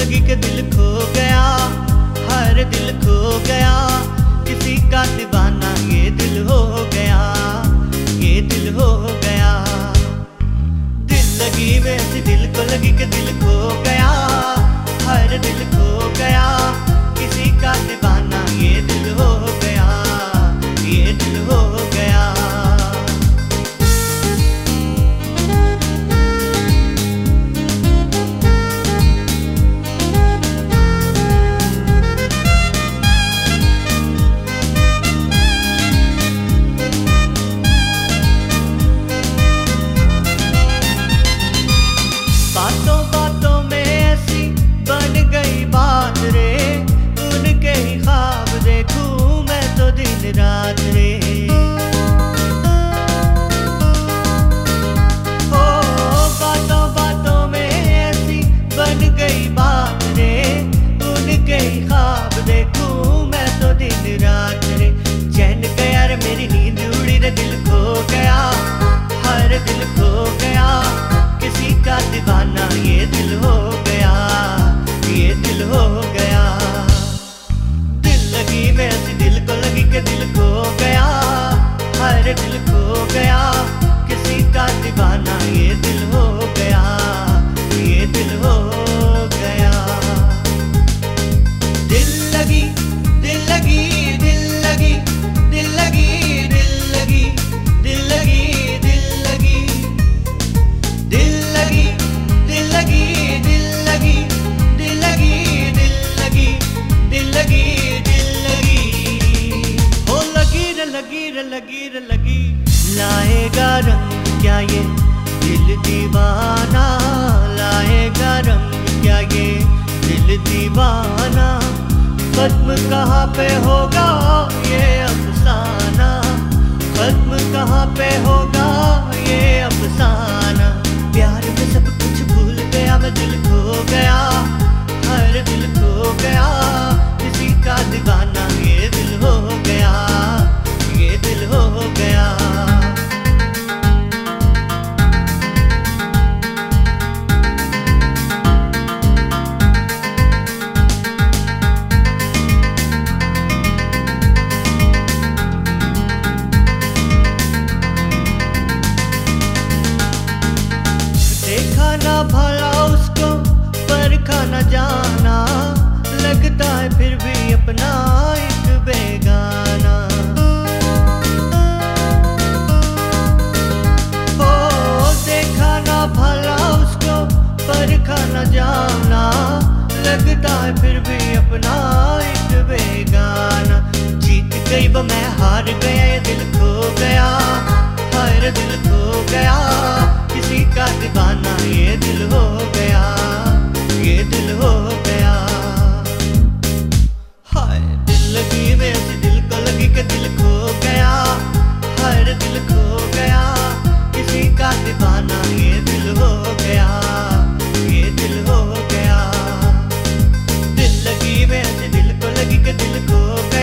लगी कि दिल खो गया, हर दिल खो गया, किसी का दीवाना ये दिल हो गया, ये दिल हो गया। दिल लगी वैसे दिल को लगी कि दिल खो गया, हर दिल खो गया, किसी का दीवाना ये दिल हो गया, ये दिल हो गया। बातों बातों में ऐसी बन गई बात रे, उनके ही ख्वाब देखूं मैं तो दिन रात रे। ओ बातों बातों में ऐसी बन गई बात रे, उनके ही ख्वाब देखूं मैं तो दिन रात रे। चैन गया रे मेरी नींद उड़ी रे, दिल खो गया, हर दिल खो गया, किसी का दीवाना ये दिल हो गया, ये दिल हो गया। दिल लगी वैसी दिल को लगी कि दिल खो गया, हर दिल खो गया, किसी का दीवाना ये दिल हो गया, ये दिल हो गया। दिल लगी, दिल लगी, दिल लगी, दिल लगी, दिल लगी, दिल लगी, दिल लगी, दिल लगी, दिल लगी, दिल लगी, दिल लगी, दिल लगी, दिल लगी, दिल लगी, हो लगी रे लगी रे लगी रे लगी। लाएगा रंग क्या ये दिल दीवाना, लाएगा रंग क्या ये दिल दीवाना। खत्म कहाँ पे होगा ये अफसाना, खत्म कहाँ पे होगा ये अफसाना। प्यार में सब कुछ भूल गया मैं, दिल खो गया, हर दिल खो गया, किसी का दीवाना ये दिल हो गया, ये दिल हो गया। देखा ना भला उसको परखा न जाना, लगता है फिर भी अपना एक बेगाना। ओ देखा ना भला उसको परखा न जाना, लगता है फिर भी अपना एक बेगाना। जीत गई वो मैं हार गया, ये दिल खो गया, हर दिल खो गया, किसी का दीवाना ये दिल हो गया, ये दिल हो गया। हाय दिल लगी वैसे दिल को लगी कि दिल खो गया, हर दिल खो गया, किसी का दीवाना ये दिल हो गया, ये दिल हो गया। दिल लगी वैसे दिल को लगी कि दिल खो गया,